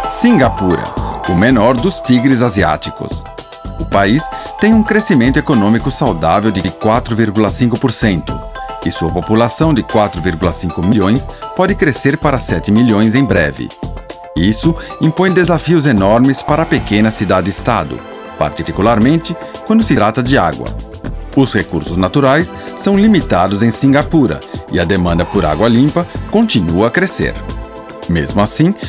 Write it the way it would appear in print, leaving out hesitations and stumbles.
Singapura, o menor dos tigres asiáticos. O país tem um crescimento econômico saudável de 4,5% e sua população de 4,5 milhões pode crescer para 7 milhões em breve. Isso impõe desafios enormes para a pequena cidade-estado, particularmente quando se trata de água. Os recursos naturais são limitados em Singapura e a demanda por água limpa continua a crescer. Mesmo assim,